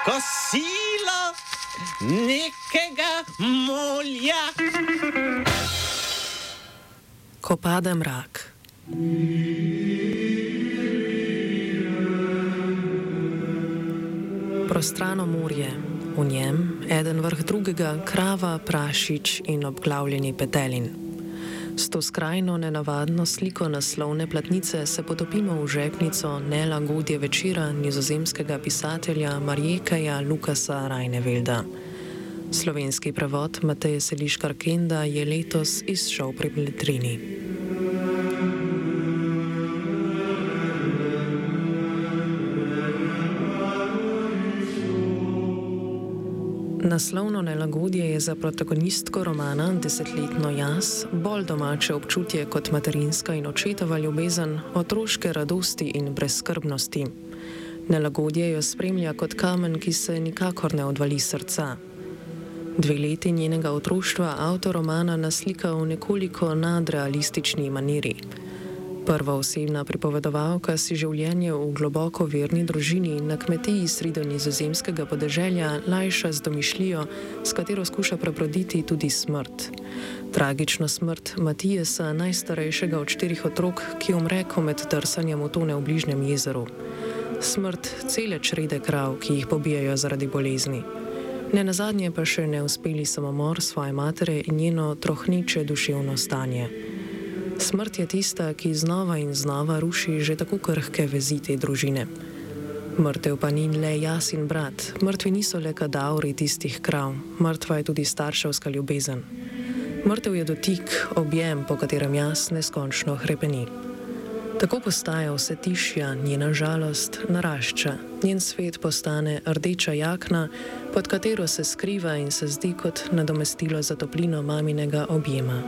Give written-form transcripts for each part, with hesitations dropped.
kosilo nekega molja. Ko pade mrak. Prostrano morje, v njem eden vrh drugega krava, prašič in obglavljeni petelin. S to skrajno nenavadno sliko naslovne platnice se potopimo v žepnico Nelagodje večera nizozemskega pisatelja Marjekeja Lukasa Rajnevelda. Slovenski prevod Mateje Seliškar Kenda je letos izšel pri Beletrini. Naslovno nelagodje je za protagonistko romana, desetletno Jaz, bolj domače občutje kot materinska in očetova ljubezen, otroške radosti in brezskrbnosti. Nelagodje jo spremlja kot kamen, ki se nikakor ne odvali srca. 2 leti njenega otroštva avtor romana naslika v nekoliko nadrealistični maniri. Prvoosebna pripovedovalka si življenje v globoko verni družini na kmetiji sredi nizozemskega podeželja lajša z domišljijo, s katero skuša prebroditi tudi smrt. Tragično smrt Matijesa, najstarejšega od 4 otrok, ki umre, ko med drsanjem utone v bližnjem jezeru. Smrt cele črede krav, ki jih pobijajo zaradi bolezni. Nenazadnje pa še neuspeli samomor svoje matere in njeno trohneče duševno stanje. Smrt je tista, ki znova in znova ruši že tako krhke vezi te družine. Mrtev pa ni le Jaz in brat, mrtvi niso le kadavri tistih krav, mrtva je tudi starševska ljubezen. Mrtev je dotik, objem, po katerem Jaz neskončno hrepeni. Tako postaja vse tišja, njena žalost narašča, njen svet postane rdeča jakna, pod katero se skriva in se zdi kot nadomestilo za toplino maminega objema.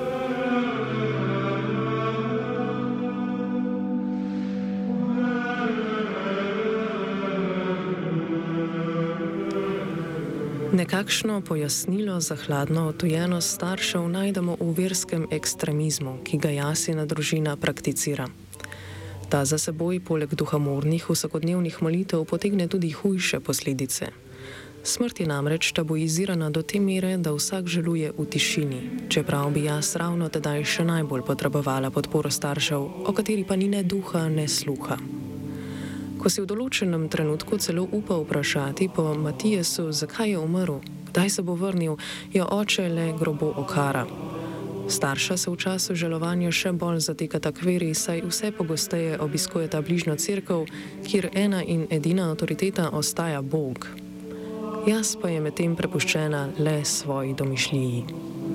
Nekakšno pojasnilo za hladno odtujenost staršev najdemo v verskem ekstremizmu, ki ga Jasina družina prakticira. Ta za seboj poleg duhamornih vsakodnevnih molitev potegne tudi hujše posledice. Smrt je namreč tabuizirana do te mere, da vsak želuje v tišini, čeprav bi Jaz ravno tedaj še najbolj potrebovala podporo staršev, o kateri pa ni ne duha, ne sluha. Ko si v določenem trenutku celo upa vprašati po Matijesu, zakaj je umrl, kdaj se bo vrnil, jo oče le grobo okara. Starša se v času žalovanja še bolj zatekata k veri, saj vse pogosteje obiskujeta bližnjo cerkev, kjer ena in edina avtoriteta ostaja Bog. Jaz pa je medtem prepuščena le svoji domišljiji.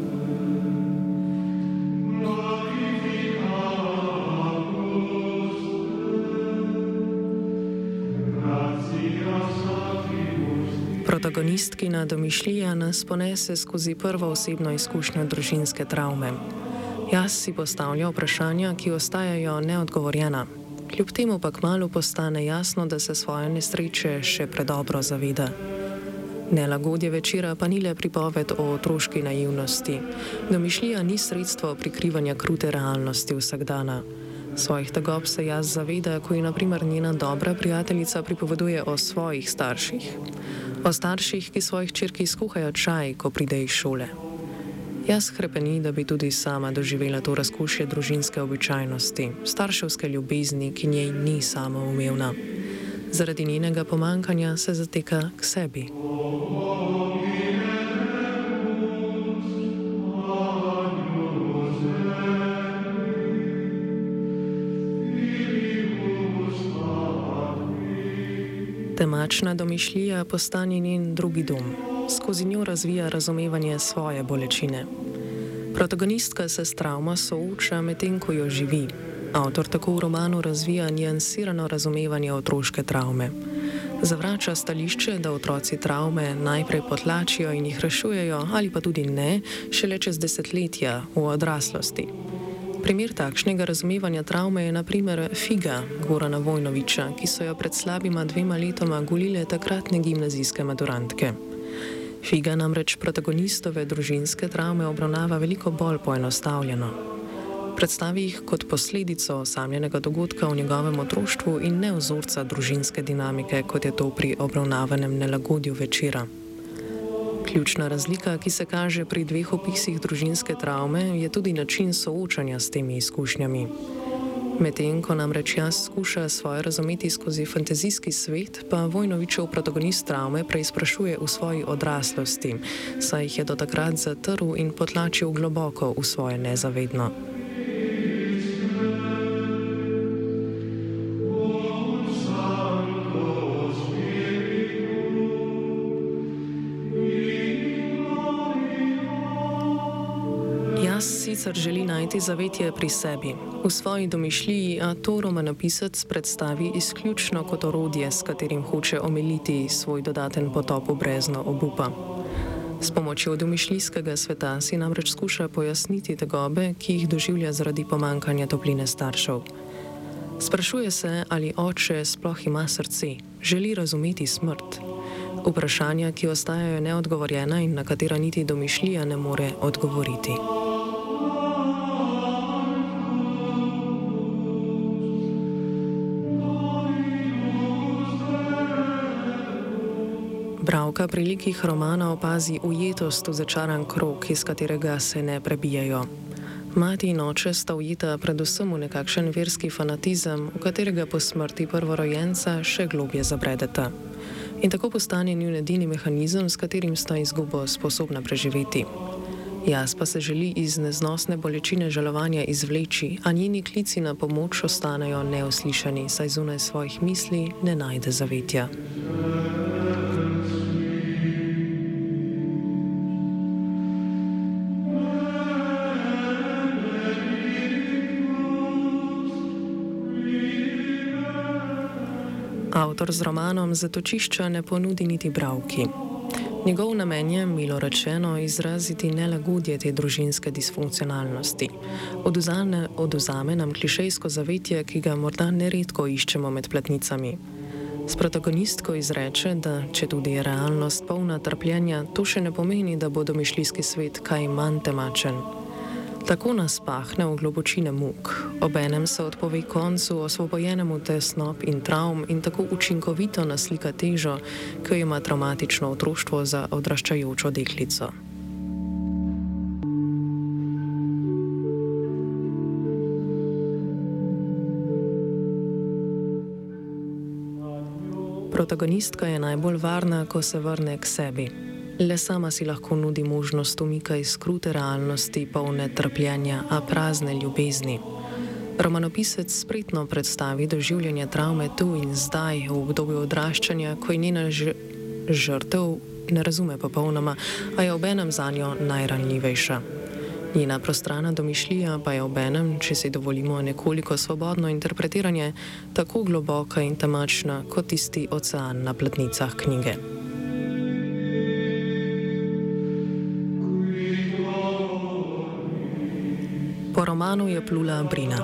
Protagonistkina domišljija nas ponese skozi prvoosebno izkušnjo družinske travme. Jaz si postavlja vprašanja, ki ostajajo neodgovorjena. Kljub temu pa kmalu postane jasno, da se svoje nesreče še predobro zaveda. Nelagodje večera pa ni le pripoved o otroški naivnosti. Domišljija ni sredstvo prikrivanja krute realnosti vsakdana. Svojih tegob se Jaz zaveda, ko ji na primer njena dobra prijateljica pripoveduje o svojih starših. O starših, ki svojih hčerki skuhajo čaj, ko pride iz šole. Jaz hrepeni, da bi tudi sama doživela to razkošje družinske običajnosti, starševske ljubezni, ki njej ni samoumevna. Zaradi njenega pomankanja se zateka k sebi. Temačna domišljija postane njen drugi dom. Skozi njo razvija razumevanje svoje bolečine. Protagonistka se s travmo sooča medtem, ko jo živi. Avtor tako v romanu razvija niansirano razumevanje otroške travme. Zavrača stališče, da otroci travme najprej potlačijo in jih rešujejo, ali pa tudi ne, šele čez desetletja v odraslosti. Primer takšnega razumevanja travme je na primer Figa Gorana Vojnovića, ki so jo pred slabima 2 letoma golile takratne gimnazijske maturantke. Figa namreč protagonistove družinske travme obravnava veliko bolj poenostavljeno. Predstavi jih kot posledico osamljenega dogodka v njegovem otroštvu in ne vzorca družinske dinamike, kot je to pri obravnavanem nelagodju večera. Ključna razlika, ki se kaže pri dveh opisih družinske travme, je tudi način soočanja s temi izkušnjami. Medtem ko namreč jaz skuša svoje razumeti skozi fantazijski svet, pa Vojnovićev protagonist travme preizprašuje v svoji odraslosti, saj jih je do takrat zatrl in potlačil globoko v svoje nezavedno. Sicer želi najti zavetje pri sebi. V svoji domišljiji, a to romanopisec predstavi izključno kot orodje, s katerim hoče omiliti svoj dodaten potop v brezno obupa. S pomočjo domišljijskega sveta si namreč skuša pojasniti tegobe, ki jih doživlja zaradi pomanjkanja topline staršev. Sprašuje se, ali oče sploh ima srce, želi razumeti smrt. Vprašanja, ki ostajajo neodgovorjena in na katera niti domišljija ne more odgovoriti. Bralka prilikih romana opazi ujetost v začaran krog, iz katerega se ne prebijajo. Mati in oče sta ujeta predvsem v nekakšen verski fanatizem, v katerega po smrti prvorojenca še globje zabredeta. In tako postane njun edini mehanizem, s katerim sta izgubo sposobna preživeti. Jaz pa se želi iz neznosne bolečine žalovanja izvleči, a njeni klici na pomoč ostanejo neuslišani, saj zunaj svojih misli ne najde zavetja. Avtor z romanom Zatočišča ne ponudi niti bralki. Njegov namen je, milo rečeno, izraziti nelagodje te družinske disfunkcionalnosti. Odvzame nam klišejsko zavetje, ki ga morda neredko iščemo med platnicami. S protagonistko izreče, da če tudi je realnost polna trpljenja, to še ne pomeni, da bo domišljijski svet kaj manj temačen. Tako nas pahne v globočine muk, obenem se odpove koncu osvobojenemu tesnob in travm in tako učinkovito naslika težo, ki jo ima travmatično otroštvo za odraščajočo deklico. Protagonistka je najbolj varna, ko se vrne k sebi. Le sama si lahko nudi možnost umika iz krute realnosti, polne trpljenja, a prazne ljubezni. Romanopisec spretno predstavi doživljanje travme tu in zdaj, v obdobju odraščanja, ko je njena žrtev ne razume popolnoma, a je obenem zanjo najranljivejša. Njena prostrana domišljija pa je obenem, če si dovolimo nekoliko svobodno interpretiranje, tako globoka in temačna kot tisti ocean na platnicah knjige. Po romanu je plula Brina.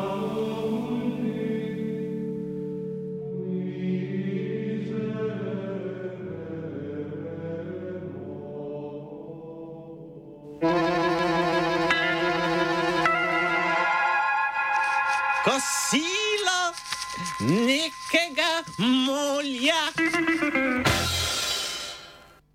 Kosilo nekega molja.